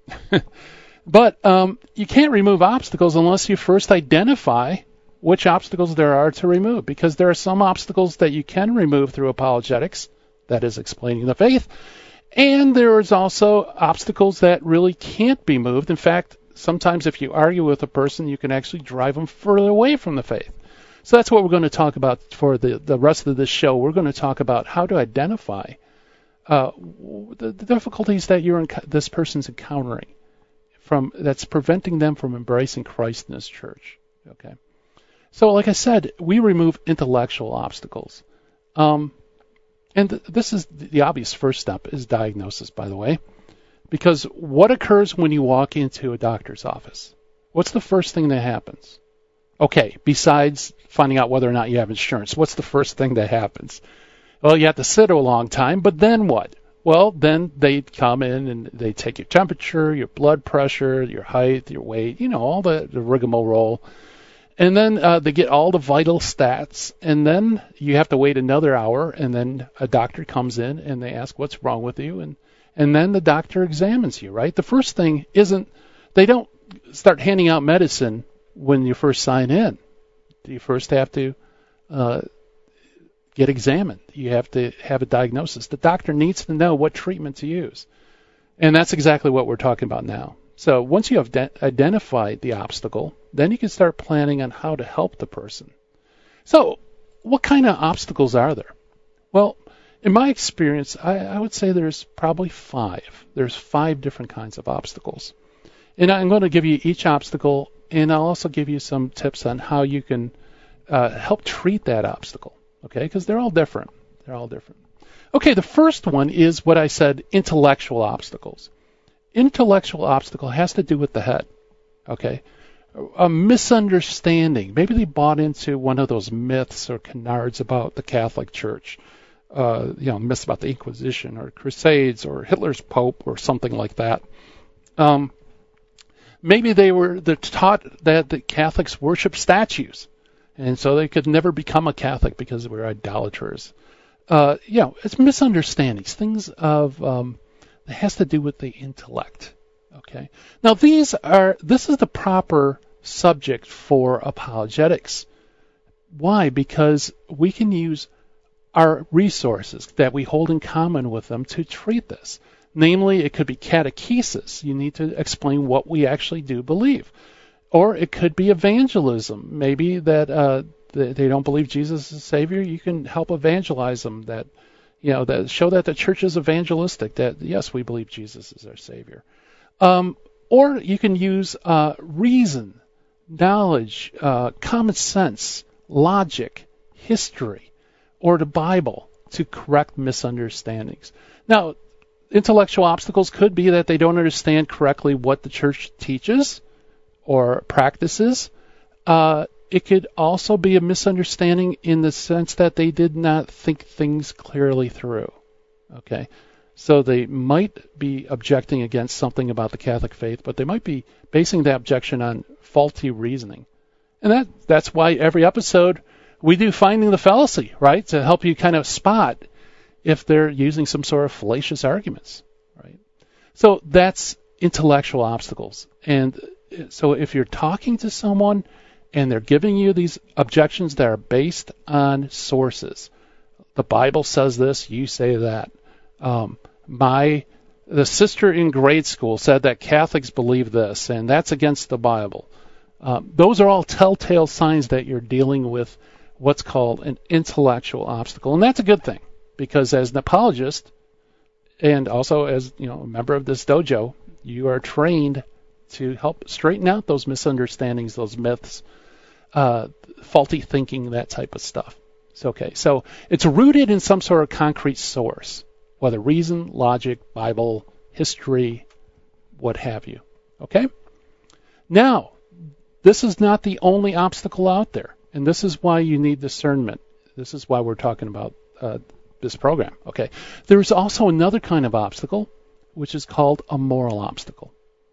But um, you can't remove obstacles unless you first identify which obstacles there are to remove, because there are some obstacles that you can remove through apologetics, that is explaining the faith, and there is also obstacles that really can't be moved. In fact, sometimes if you argue with a person, you can actually drive them further away from the faith. So that's what we're going to talk about for the, the rest of this show. We're going to talk about how to identify uh, the, the difficulties that you're in, this person's encountering, from that's preventing them from embracing Christ in His church. Okay. So, like I said, we remove intellectual obstacles. Um, and th- this is the obvious first step is diagnosis, by the way. Because what occurs when you walk into a doctor's office? What's the first thing that happens? Okay, besides finding out whether or not you have insurance, what's the first thing that happens? Well, you have to sit a long time, but then what? Well, then they come in and they take your temperature, your blood pressure, your height, your weight, you know, all the, the rigmarole. And then uh, they get all the vital stats, and then you have to wait another hour, and then a doctor comes in and they ask what's wrong with you, and And then the doctor examines you, right? The first thing isn't, they don't start handing out medicine when you first sign in. You first have to uh, get examined. You have to have a diagnosis. The doctor needs to know what treatment to use. And that's exactly what we're talking about now. So once you have de- identified the obstacle, then you can start planning on how to help the person. So what kind of obstacles are there? Well, in my experience, I, I would say there's probably five. There's five different kinds of obstacles. And I'm going to give you each obstacle, and I'll also give you some tips on how you can uh, help treat that obstacle, okay? Because they're all different. They're all different. Okay, the first one is what I said, intellectual obstacles. Intellectual obstacle has to do with the head, okay? A misunderstanding. Maybe they bought into one of those myths or canards about the Catholic Church. Uh, you know, myths about the Inquisition or Crusades or Hitler's Pope or something like that. Um, maybe they were they're taught that the Catholics worship statues, and so they could never become a Catholic because they were idolaters. Uh, you know, it's misunderstandings, things of um, that has to do with the intellect. Okay. Now these are this is the proper subject for apologetics. Why? Because we can use our resources that we hold in common with them to treat this. Namely, it could be catechesis. You need to explain what we actually do believe. Or it could be evangelism. Maybe that uh, they don't believe Jesus is Savior. You can help evangelize them. That, you know, that show that the church is evangelistic. That yes, we believe Jesus is our Savior. Um, or you can use uh, reason, knowledge, uh, common sense, logic, history, or the Bible to correct misunderstandings. Now, intellectual obstacles could be that they don't understand correctly what the church teaches or practices. Uh, it could also be a misunderstanding in the sense that they did not think things clearly through. Okay? So they might be objecting against something about the Catholic faith, but they might be basing that objection on faulty reasoning. And that that's why every episode we do Finding the Fallacy, right? To help you kind of spot if they're using some sort of fallacious arguments, right? So that's intellectual obstacles. And so if you're talking to someone and they're giving you these objections that are based on sources, the Bible says this, you say that. Um, my the sister in grade school said that Catholics believe this, and that's against the Bible. Um, those are all telltale signs that you're dealing with what's called an intellectual obstacle, and that's a good thing, because as an apologist and also as you know a member of this dojo, you are trained to help straighten out those misunderstandings, those myths, uh, faulty thinking, that type of stuff. It's okay. So it's rooted in some sort of concrete source, whether reason, logic, Bible, history, what have you. Okay? Now, this is not the only obstacle out there, and this is why you need discernment. This is why we're talking about uh, this program. Okay? There's also another kind of obstacle, which is called a moral obstacle.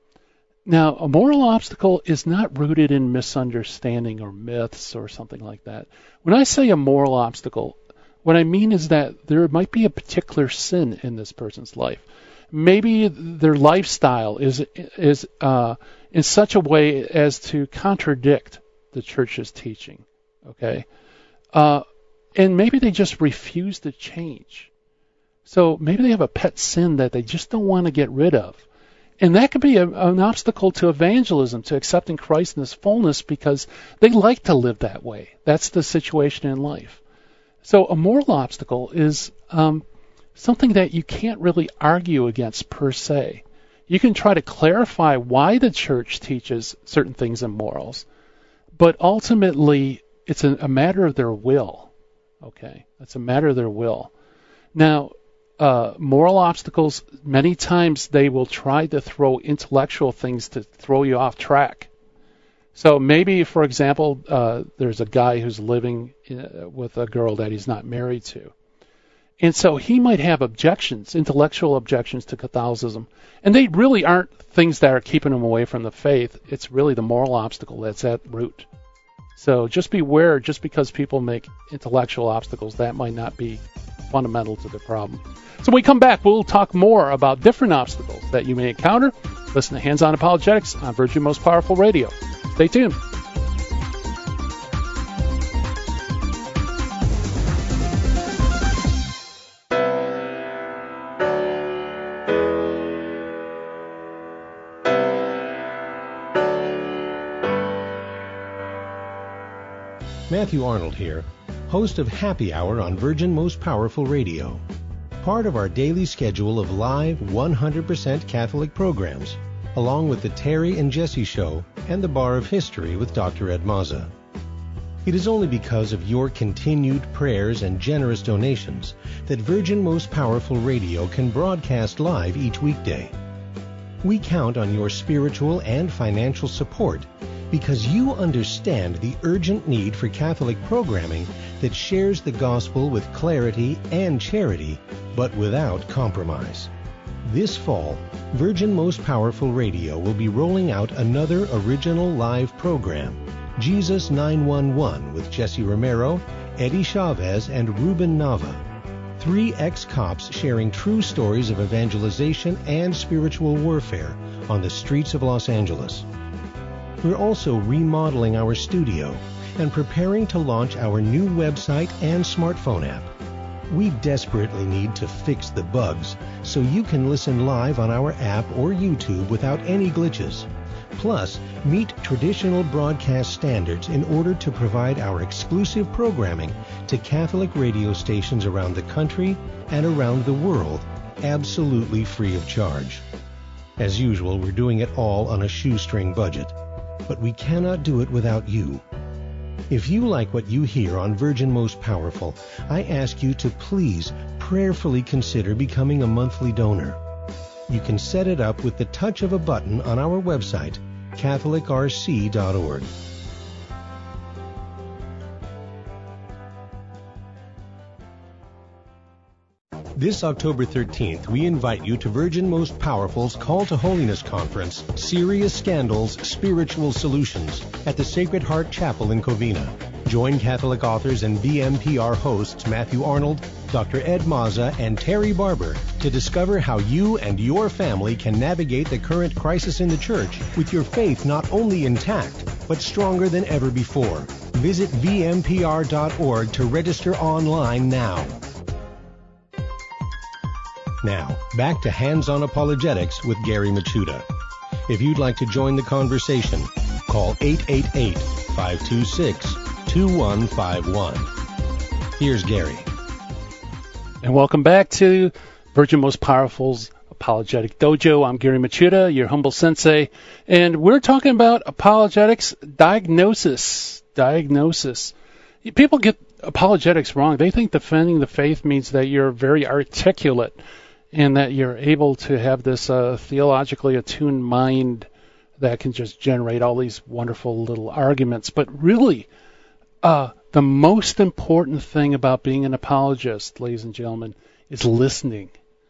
Now, a moral obstacle is not rooted in misunderstanding or myths or something like that. When I say a moral obstacle, what I mean is that there might be a particular sin in this person's life. Maybe their lifestyle is is uh, in such a way as to contradict the church's teaching. Okay, uh, and maybe they just refuse to change. So maybe they have a pet sin that they just don't want to get rid of. And that could be a, an obstacle to evangelism, to accepting Christ in His fullness, because they like to live that way. That's the situation in life. So a moral obstacle is um, something that you can't really argue against per se. You can try to clarify why the church teaches certain things in morals, but ultimately it's a, a matter of their will. Okay, it's a matter of their will. Now, Uh, moral obstacles, many times they will try to throw intellectual things to throw you off track. So maybe, for example, uh, there's a guy who's living in, with a girl that he's not married to. And so he might have objections, intellectual objections to Catholicism. And they really aren't things that are keeping him away from the faith. It's really the moral obstacle that's at root. So just beware, just because people make intellectual obstacles, that might not be fundamental to the problem. So when we come back, we'll talk more about different obstacles that you may encounter. Listen to Hands-On Apologetics on Virgin Most Powerful Radio. Stay tuned.
Matthew Arnold here, host of Happy Hour on Virgin Most Powerful Radio. Part of our daily schedule of live one hundred percent Catholic programs, along with the Terry and Jesse Show and the Bar of History with Doctor Ed Mazza. It is only because of your continued prayers and generous donations that Virgin Most Powerful Radio can broadcast live each weekday. We count on your spiritual and financial support because you understand the urgent need for Catholic programming that shares the gospel with clarity and charity, but without compromise. This fall, Virgin Most Powerful Radio will be rolling out another original live program, Jesus nine one one, with Jesse Romero, Eddie Chavez, and Ruben Nava. Three ex-cops sharing true stories of evangelization and spiritual warfare on the streets of Los Angeles. We're also remodeling our studio and preparing to launch our new website and smartphone app. We desperately need to fix the bugs so you can listen live on our app or YouTube without any glitches. Plus, meet traditional broadcast standards in order to provide our exclusive programming to Catholic radio stations around the country and around the world, absolutely free of charge. As usual, we're doing it all on a shoestring budget. But we cannot do it without you. If you like what you hear on Virgin Most Powerful, I ask you to please prayerfully consider becoming a monthly donor. You can set it up with the touch of a button on our website, Catholic R C dot org. This October thirteenth, we invite you to Virgin Most Powerful's Call to Holiness Conference, Serious Scandals, Spiritual Solutions, at the Sacred Heart Chapel in Covina. Join Catholic authors and V M P R hosts Matthew Arnold, Doctor Ed Mazza, and Terry Barber to discover how you and your family can navigate the current crisis in the Church with your faith not only intact, but stronger than ever before. Visit V M P R dot org to register online now. Now, back to Hands-On Apologetics with Gary Machuda. If you'd like to join the conversation, call eight eight eight, five two six, two one five one. Here's Gary.
And welcome back to Virgin Most Powerful's Apologetic Dojo. I'm Gary Machuda, your humble sensei, and we're talking about apologetics diagnosis. Diagnosis. People get apologetics wrong. They think defending the faith means that you're very articulate and that you're able to have this uh, theologically attuned mind that can just generate all these wonderful little arguments. But really, uh, the most important thing about being an apologist, ladies and gentlemen, is listening,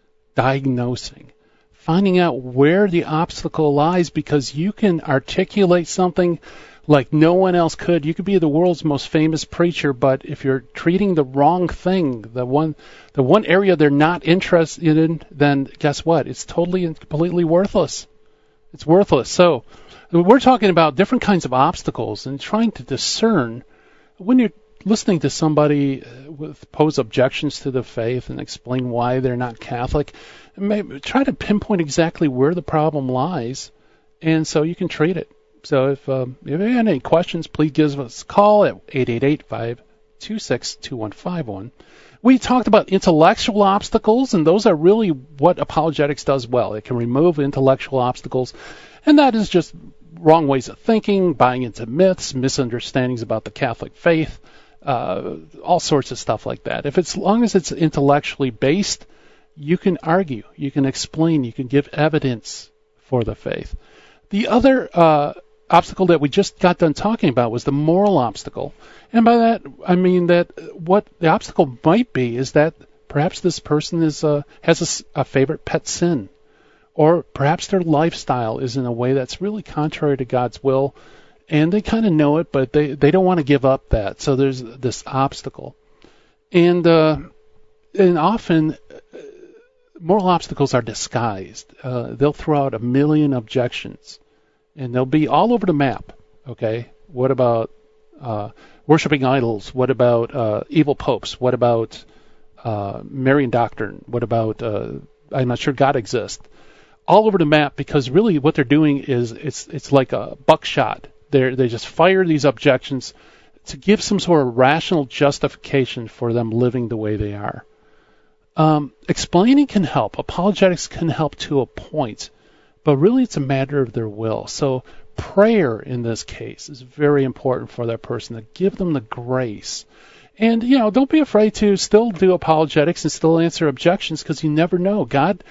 diagnosing, finding out where the obstacle lies, because you can articulate something like no one else could. You could be the world's most famous preacher, but if you're treating the wrong thing, the one the one area they're not interested in, then guess what? It's totally and completely worthless. It's worthless. So we're talking about different kinds of obstacles and trying to discern when you're listening to somebody with pose objections to the faith and explain why they're not Catholic. Maybe try to pinpoint exactly where the problem lies, and so you can treat it. So if, um, if you have any questions, please give us a call at eight eight eight, five two six, two one five one. We talked about intellectual obstacles, and those are really what apologetics does well. It can remove intellectual obstacles, and that is just wrong ways of thinking, buying into myths, misunderstandings about the Catholic faith, uh, all sorts of stuff like that. If it's, as long as it's intellectually based, you can argue, you can explain, you can give evidence for the faith. The other uh, obstacle that we just got done talking about was the moral obstacle. And by that, I mean that what the obstacle might be is that perhaps this person is uh, has a, a favorite pet sin, or perhaps their lifestyle is in a way that's really contrary to God's will, and they kind of know it, but they, they don't want to give up that. So there's this obstacle. And, uh, and often moral obstacles are disguised. Uh, they'll throw out a million objections, and they'll be all over the map. Okay, what about uh, worshiping idols? What about uh, evil popes? What about uh, Marian doctrine? What about uh, I'm not sure God exists? All over the map, because really what they're doing is it's it's like a buckshot. They they just fire these objections to give some sort of rational justification for them living the way they are. Um, explaining can help. Apologetics can help to a point, but really it's a matter of their will. So prayer in this case is very important for that person, to give them the grace. And, you know, don't be afraid to still do apologetics and still answer objections, because you never know. God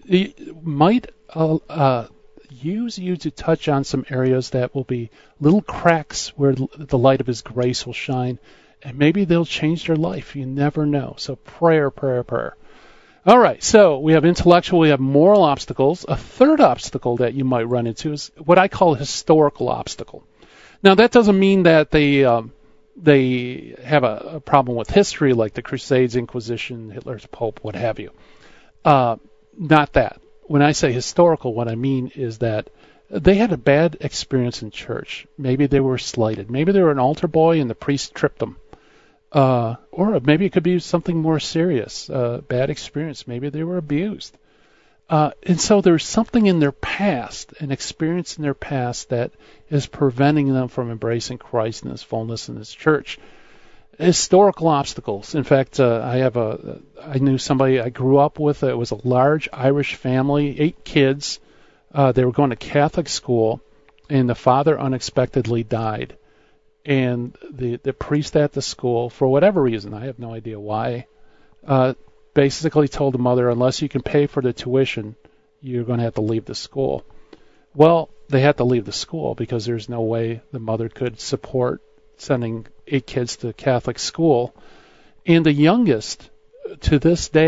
might uh, uh, use you to touch on some areas that will be little cracks where the light of His grace will shine. And maybe they'll change their life. You never know. So prayer, prayer, prayer. All right, so we have intellectual, we have moral obstacles. A third obstacle that you might run into is what I call a historical obstacle. Now, that doesn't mean that they um, they have a, a problem with history, like the Crusades, Inquisition, Hitler's Pope, what have you. Uh, not that. When I say historical, what I mean is that they had a bad experience in church. Maybe they were slighted. Maybe they were an altar boy and the priest tripped them. Uh, or maybe it could be something more serious, uh, bad experience. Maybe they were abused. Uh, and so there's something in their past, an experience in their past, that is preventing them from embracing Christ in His fullness in His church. Historical obstacles. In fact, uh, I have a, I knew somebody I grew up with. It was a large Irish family, eight kids. Uh, they were going to Catholic school, and the father unexpectedly died. And the, the priest at the school, for whatever reason, I have no idea why, uh, basically told the mother, unless you can pay for the tuition, you're going to have to leave the school. Well, they had to leave the school because there's no way the mother could support sending eight kids to Catholic school. And the youngest, to this day,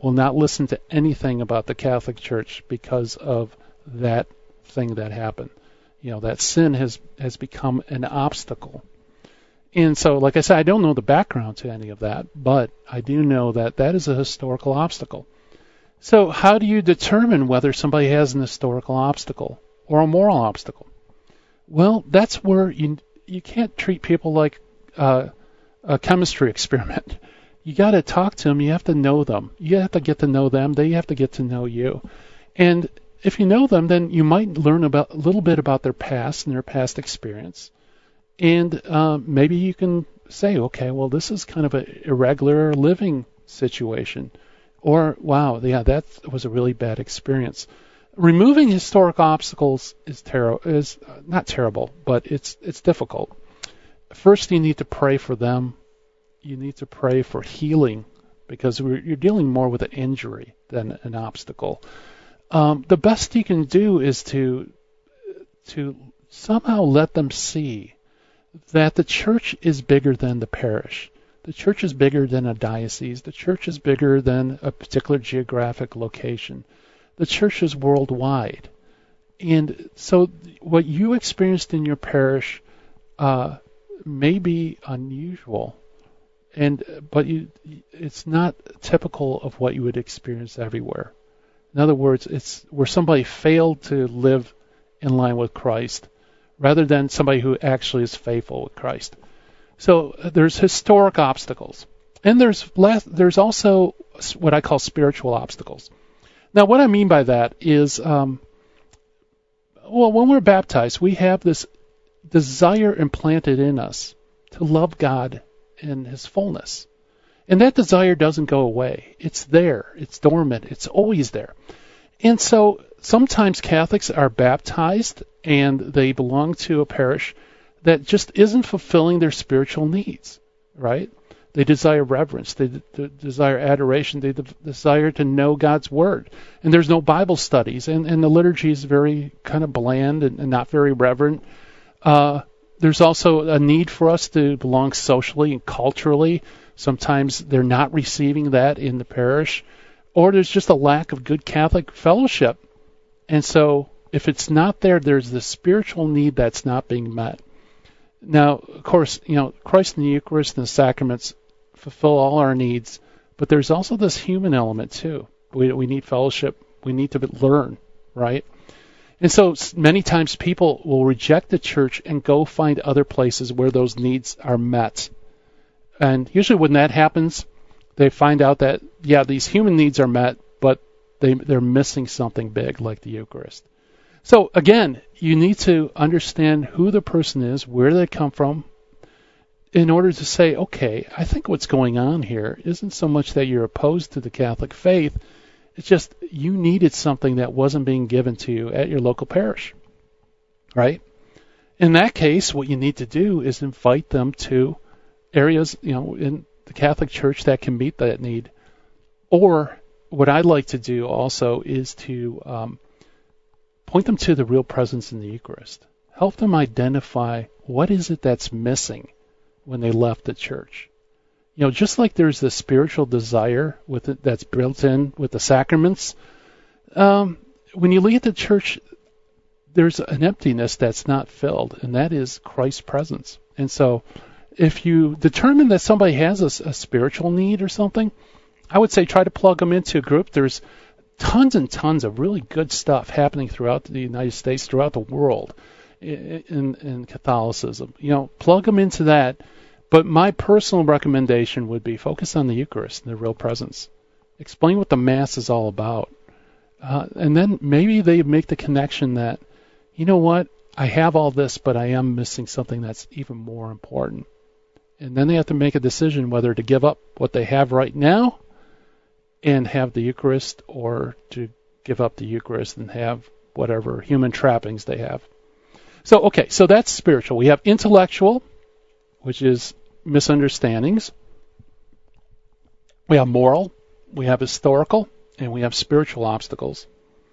will not listen to anything about the Catholic Church because of that thing that happened. You know, that sin has, has become an obstacle. And so, like I said, I don't know the background to any of that, but I do know that that is a historical obstacle. So how do you determine whether somebody has an historical obstacle or a moral obstacle? Well, that's where you you can't treat people like uh, a chemistry experiment. You got to talk to them. You have to know them. You have to get to know them. They have to get to know you. And if you know them, then you might learn about a little bit about their past and their past experience. And uh, maybe you can say, okay, well, this is kind of an irregular living situation. Or, wow, yeah, that was a really bad experience. Removing historic obstacles is ter- is not terrible, but it's it's difficult. First, you need to pray for them. You need to pray for healing, because we're, you're dealing more with an injury than an obstacle. Um, the best you can do is to to somehow let them see that the church is bigger than the parish. The church is bigger than a diocese. The church is bigger than a particular geographic location. The church is worldwide. And so what you experienced in your parish uh, may be unusual, and but you, it's not typical of what you would experience everywhere. In other words, it's where somebody failed to live in line with Christ rather than somebody who actually is faithful with Christ. So uh, there's historic obstacles. And there's last, there's also what I call spiritual obstacles. Now, what I mean by that is, um, well, when we're baptized, we have this desire implanted in us to love God in His fullness. And that desire doesn't go away. It's there. It's dormant. It's always there. And so sometimes Catholics are baptized and they belong to a parish that just isn't fulfilling their spiritual needs, right? They desire reverence. They de- desire adoration. They de- desire to know God's Word. And there's no Bible studies. And, and the liturgy is very kind of bland and, and not very reverent. Uh, there's also a need for us to belong socially and culturally. Sometimes they're not receiving that in the parish. Or there's just a lack of good Catholic fellowship. And so if it's not there, there's this spiritual need that's not being met. Now, of course, you know, Christ in the Eucharist and the sacraments fulfill all our needs, but there's also this human element too. We we need fellowship. We need to learn, right? And so many times people will reject the church and go find other places where those needs are met. And usually when that happens, they find out that, yeah, these human needs are met, but they, they're missing something big like the Eucharist. So again, you need to understand who the person is, where they come from, in order to say, okay, I think what's going on here isn't so much that you're opposed to the Catholic faith, it's just you needed something that wasn't being given to you at your local parish, right? In that case, what you need to do is invite them to areas, you know, in the Catholic Church that can meet that need. Or what I'd like to do also is to um, point them to the real presence in the Eucharist. Help them identify what is it that's missing when they left the church. You know, just like there's the spiritual desire with it that's built in with the sacraments, um, when you leave the church, there's an emptiness that's not filled, and that is Christ's presence. And so if you determine that somebody has a, a spiritual need or something, I would say try to plug them into a group. There's tons and tons of really good stuff happening throughout the United States, throughout the world in, in, in Catholicism. You know, plug them into that. But my personal recommendation would be focus on the Eucharist and the real presence. Explain what the Mass is all about. Uh, and then maybe they make the connection that, you know what, I have all this, but I am missing something that's even more important. And then they have to make a decision whether to give up what they have right now and have the Eucharist, or to give up the Eucharist and have whatever human trappings they have. So, okay, so that's spiritual. We have intellectual, which is misunderstandings. We have moral, we have historical, and we have spiritual obstacles.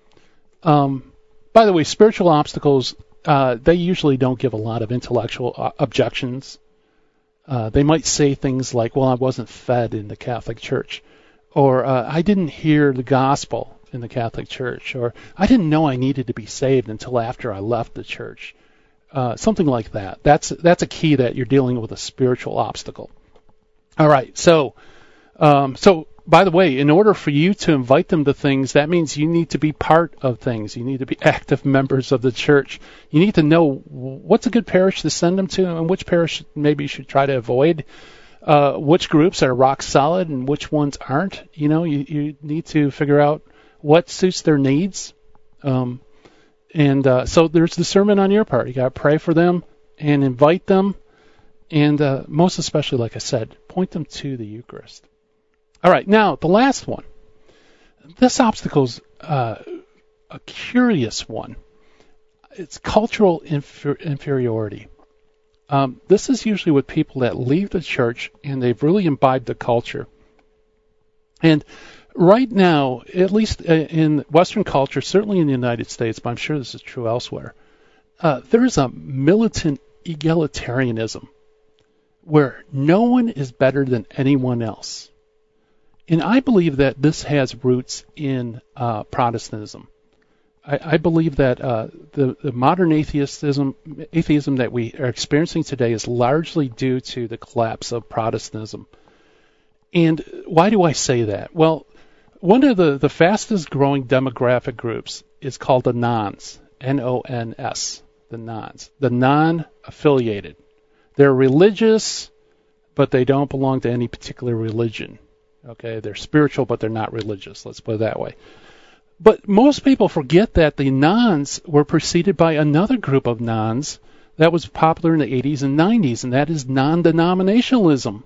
Um, by the way, spiritual obstacles, uh, they usually don't give a lot of intellectual uh, objections. Uh, they might say things like, well, I wasn't fed in the Catholic Church. or uh, I didn't hear the gospel in the Catholic Church, or I didn't know I needed to be saved until after I left the church. Uh, something like that. That's that's a key that you're dealing with a spiritual obstacle. All right, so um, so by the way, in order for you to invite them to things, that means you need to be part of things. You need to be active members of the church. You need to know what's a good parish to send them to, and which parish maybe you should try to avoid. Uh, which groups are rock solid and which ones aren't. You know, you, you need to figure out what suits their needs. Um, and uh, so there's discernment on your part. You got to pray for them and invite them. And uh, most especially, like I said, point them to the Eucharist. All right, now the last one. This obstacle's uh, a curious one. It's cultural infer- inferiority. Um, this is usually with people that leave the church and they've really imbibed the culture. And right now, at least in Western culture, certainly in the United States, but I'm sure this is true elsewhere, uh, there is a militant egalitarianism where no one is better than anyone else. And I believe that this has roots in uh, Protestantism. I, I believe that uh, the, the modern atheism, atheism that we are experiencing today is largely due to the collapse of Protestantism. And why do I say that? Well, one of the, the fastest growing demographic groups is called the Nones, N O N S, the Nones, the non-affiliated. They're religious, but they don't belong to any particular religion. Okay, they're spiritual, but they're not religious. Let's put it that way. But most people forget that the Nones were preceded by another group of Nones that was popular in the eighties and nineties, and that is non-denominationalism.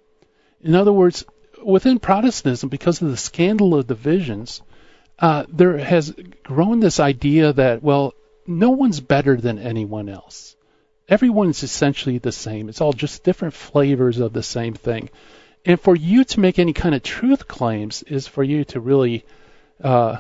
In other words, within Protestantism, because of the scandal of divisions, uh, there has grown this idea that, well, no one's better than anyone else. Everyone's essentially the same. It's all just different flavors of the same thing. And for you to make any kind of truth claims is for you to really uh,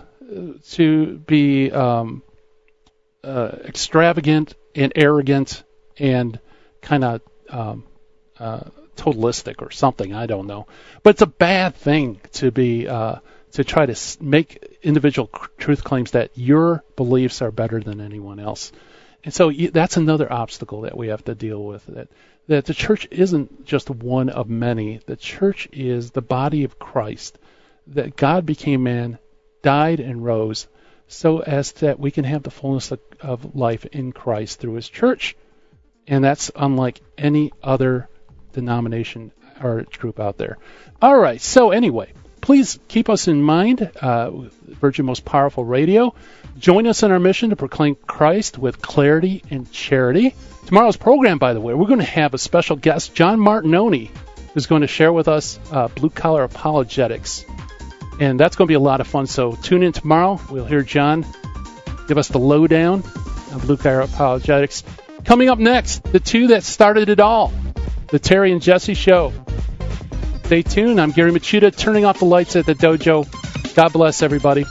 to be um, uh, extravagant and arrogant and kind of um, uh, totalistic or something. I don't know. But it's a bad thing to be uh, to try to make individual truth claims that your beliefs are better than anyone else. And so that's another obstacle that we have to deal with, that that the church isn't just one of many. The church is the body of Christ, that God became man, died and rose, so as that we can have the fullness of, of life in Christ through his church. And that's unlike any other denomination or group out there. All right, so anyway, please keep us in mind, uh, Virgin Most Powerful Radio. Join us in our mission to proclaim Christ with clarity and charity. Tomorrow's program, by the way, we're going to have a special guest, John Martinoni, who's going to share with us uh, blue-collar apologetics. And that's going to be a lot of fun. So tune in tomorrow. We'll hear John give us the lowdown on blue-collar apologetics. Coming up next, the two that started it all, the Terry and Jesse Show. Stay tuned. I'm Gary Machuda, turning off the lights at the dojo. God bless everybody.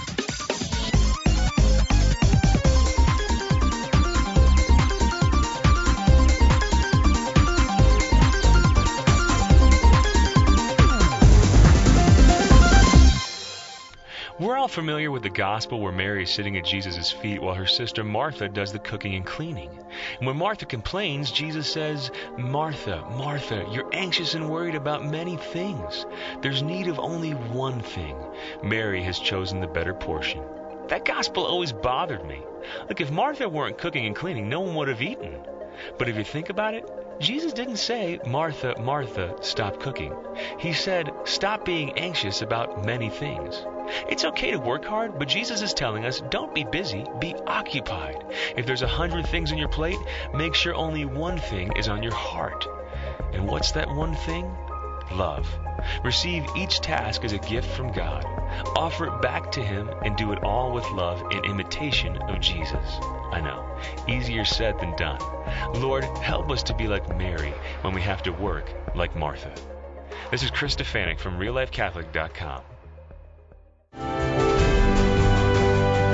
We're all familiar with the gospel where Mary is sitting at Jesus' feet while her sister Martha does the cooking and cleaning. And when Martha complains, Jesus says, "Martha, Martha, you're anxious and worried about many things. There's need of only one thing. Mary has chosen the better portion." That gospel always bothered me. Look, if Martha weren't cooking and cleaning, no one would have eaten. But if you think about it, Jesus didn't say, "Martha, Martha, stop cooking." He said, "Stop being anxious about many things." It's okay to work hard, but Jesus is telling us, don't be busy, be occupied. If there's a hundred things on your plate, make sure only one thing is on your heart. And what's that one thing? Love. Receive each task as a gift from God. Offer it back to Him and do it all with love in imitation of Jesus. I know, easier said than done. Lord, help us to be like Mary when we have to work like Martha. This is Chris Stefanik from real life catholic dot com.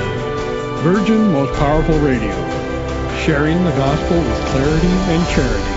Virgin Most Powerful Radio, sharing the gospel with clarity and charity.